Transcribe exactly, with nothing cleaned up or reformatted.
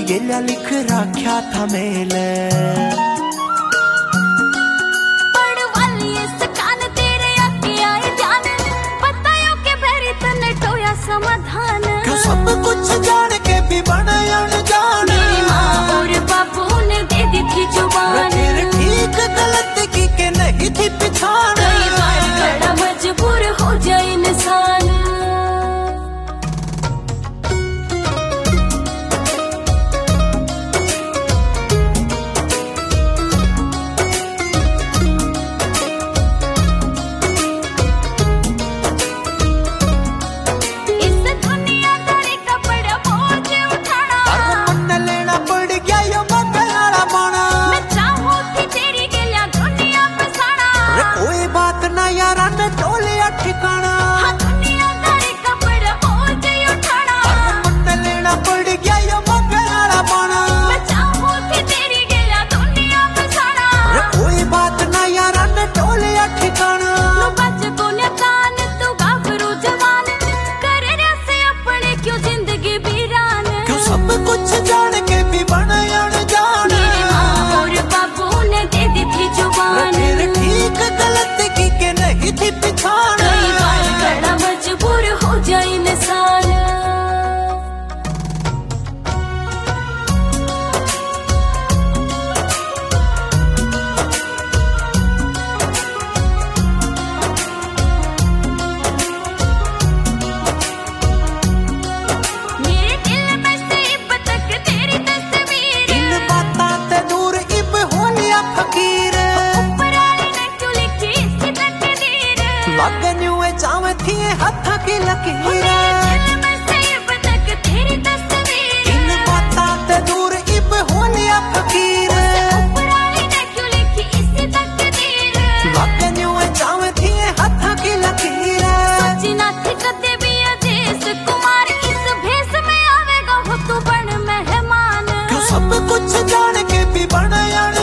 गेल्या लिख राख्या था मेले पड़वाली इस कान तेरे आके आए ध्यान बतायो के भरी तने टोया समाधान क्यों सब कुछ जान के भी बने अनजान मेरी माँ और बापू ने दे दी थी जुबान फिर ठीक गलत की के नहीं थी पिछाड़ कई बार खड़ा मजबूर हो जाए इंसान कुछ जान के भी बने अनजान मेरी माँ और बाबू ने दे दी थी जुबान फिर ठीक गलत की के नहीं थी पिछाड़ कई बार खड़ा मजबूर हो जाए इंसान चावे थी हथा की लकीर इन बातां ते दूर इब हो लिया फकीर लगन यूं चावे थी हथा की लकीर सचिना थी कदे भी अदेश कुमार इस भेष में आवेगा हो तू बन मेहमान क्यों सब कुछ जान के भी बने